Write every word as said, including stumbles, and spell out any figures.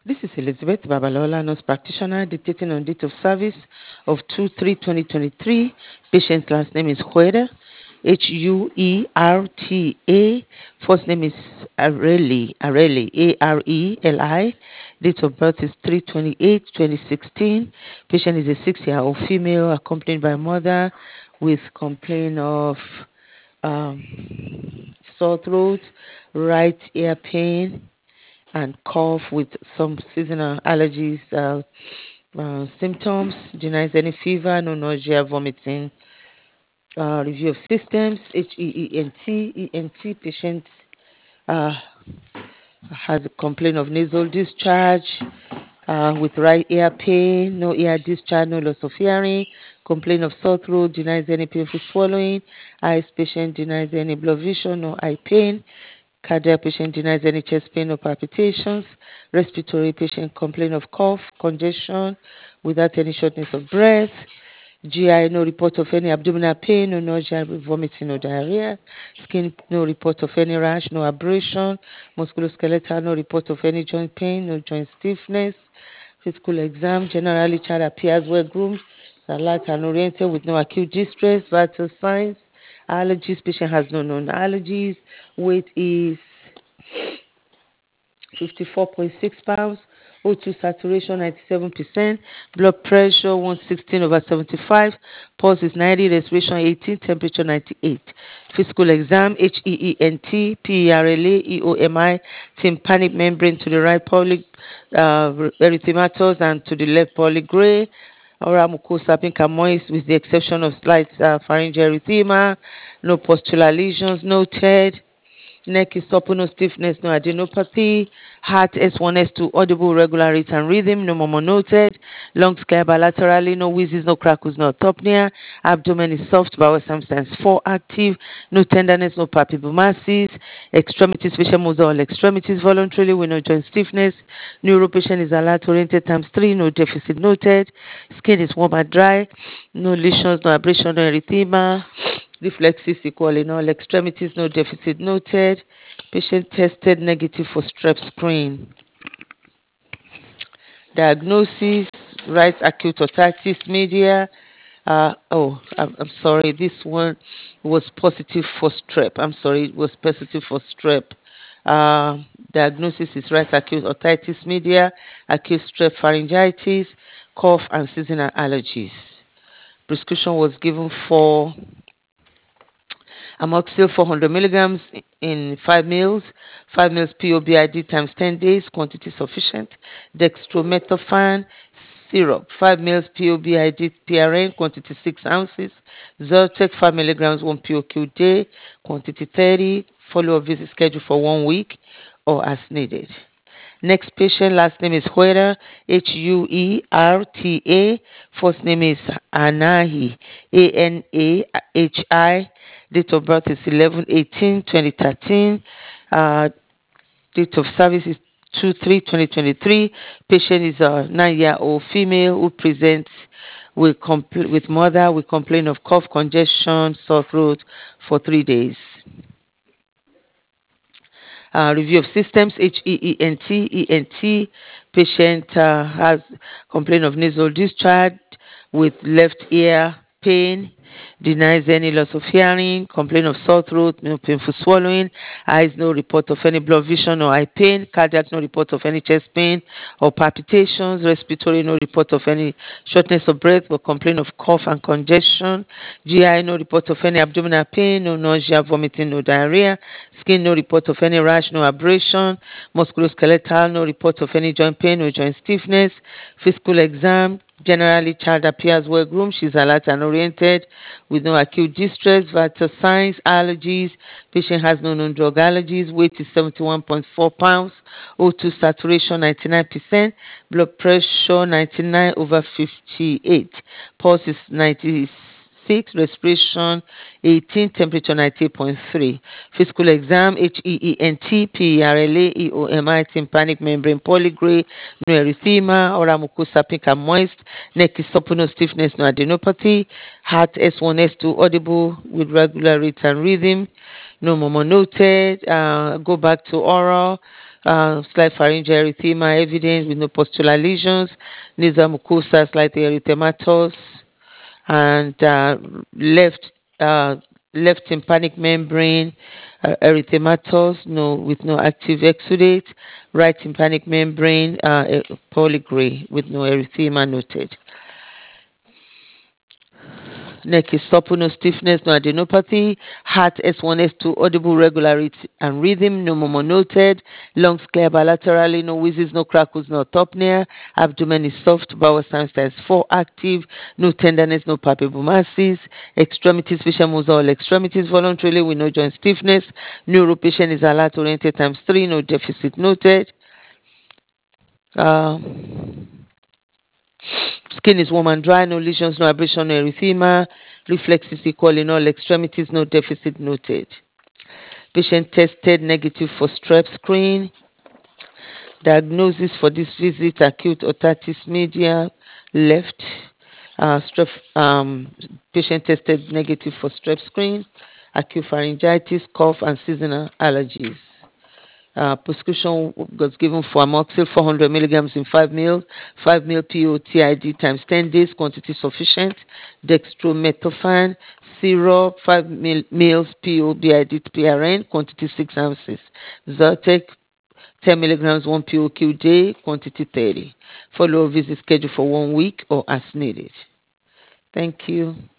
This is Elizabeth Babalola, nurse practitioner, dictating on date of service of two three twenty twenty-three. Patient's last name is Huerta, H U E R T A. First name is Areli, Areli, A R E L I. Date of birth is three twenty-eight twenty sixteen. Patient is a six-year-old female accompanied by mother with complaint of um, sore throat, right ear pain, and cough with some seasonal allergies uh, uh, symptoms. Denies any fever, no nausea, vomiting. Uh, review of systems, H E E N T, E N T patient uh, has a complaint of nasal discharge uh, with right ear pain, no ear discharge, no loss of hearing, complaint of sore throat, denies any painful swallowing, eyes patient denies any blood vision, no eye pain, cardiac patient denies any chest pain or palpitations, respiratory patient complaint of cough, congestion without any shortness of breath, G I, no report of any abdominal pain, no nausea, vomiting, or diarrhea. Skin, no report of any rash, no abrasion. Musculoskeletal, no report of any joint pain, no joint stiffness. Physical exam, generally child appears well groomed, alert and oriented with no acute distress, vital signs. Allergies, patient has no known allergies. Weight is fifty-four point six pounds, O two saturation ninety-seven percent, blood pressure one sixteen over seventy-five, pulse is ninety, respiration eighteen, temperature ninety-eight. Physical exam, H E E N T, P E R L A, E O M I, tympanic membrane to the right poly uh, erythematous and to the left polygray. Oral mucosa pink and moist with the exception of slight uh, pharyngeal erythema, no postural lesions noted. Neck is supple, no stiffness, no adenopathy. Heart S one, S two, audible, regular rate and rhythm, no murmur noted. Lungs clear bilaterally, no wheezes, no crackles, no apnea. Abdomen is soft, bowel sometimes four active, no tenderness, no palpable masses. Extremities, facial moves all extremities voluntarily with no joint stiffness. Neuro patient is alert oriented times three, no deficit noted. Skin is warm and dry, no lesions, no abrasion, no erythema. Reflexes equal in all extremities, no deficit noted. Patient tested negative for strep screen. Diagnosis, right acute otitis media. Uh, oh, I'm, I'm sorry, this one was positive for strep. I'm sorry, it was positive for strep. Uh, diagnosis is right acute otitis media, acute strep pharyngitis, cough, and seasonal allergies. Prescription was given for amoxicillin four hundred milligrams in five meals, five meals P O B I D times ten days, quantity sufficient. Dextromethorphan syrup, five meals P O B I D P R N, quantity six ounces. Zyrtec five milligrams, one P O Q day, quantity thirty. Follow-up visit schedule for one week or as needed. Next patient, last name is Huerta, H U E R T A. First name is Anahi, A N A H I. Date of birth is eleven eighteen twenty thirteen. Uh, date of service is two three twenty twenty-three. Patient is a nine-year-old female who presents with, compl- with mother with complaint of cough, congestion, sore throat for three days. Uh, review of systems, H E E N T, E N T. Patient uh, has complaint of nasal discharge with left ear pain, denies any loss of hearing, complaint of sore throat, no painful swallowing, eyes no report of any blood vision or eye pain, cardiac no report of any chest pain or palpitations, respiratory no report of any shortness of breath or complaint of cough and congestion, G I no report of any abdominal pain, no nausea, vomiting, no diarrhea, skin no report of any rash, no abrasion, musculoskeletal no report of any joint pain or joint stiffness, physical exam, generally child appears well groomed, she's alert and oriented with no acute distress, vital signs, allergies, patient has no known drug allergies, weight is seventy-one point four pounds, O two saturation ninety-nine percent, blood pressure ninety-nine over fifty-eight, pulse is ninety-six, respiration eighteen, temperature ninety-eight point three. Physical exam, H E E N T, P E R L A, E O M I, tympanic membrane polygray, no erythema, oral mucosa pink and moist, neck is supple, no stiffness, no adenopathy, heart S one, S two, audible with regular rate and rhythm, no murmur noted, uh, go back to oral, uh, slight pharyngeal erythema evident with no postular lesions, nasal mucosa slightly erythematous, and uh, left uh, left tympanic membrane uh, erythematous, no with no active exudate, right tympanic membrane uh, eh, polygray with no erythema noted. Neck is supple, no stiffness, no adenopathy. Heart S one, S two, audible regularity and rhythm, no murmur noted. Lungs clear bilaterally, no wheezes, no crackles, no apnea. Abdomen is soft, bowel sound is four active, no tenderness, no palpable masses. Extremities, facial muscle, all extremities voluntarily with no joint stiffness. Neuro patient is alert oriented times three, no deficit noted. Uh, Skin is warm and dry, no lesions, no abrasion, no erythema. Reflex is equal in all extremities, no deficit noted. Patient tested negative for strep screen. Diagnosis for this visit: acute otitis media left. Uh, strep, um, patient tested negative for strep screen, acute pharyngitis, cough, and seasonal allergies. Uh, prescription was given for amoxil four hundred milligrams in five mil, five mil P O T I D times ten days, quantity sufficient. Dextromethorphan syrup five mil, mils P O B I D P R N, quantity six ounces. Zyrtec ten milligrams one P O Q day, quantity thirty. Follow-up visit schedule for one week or as needed. Thank you.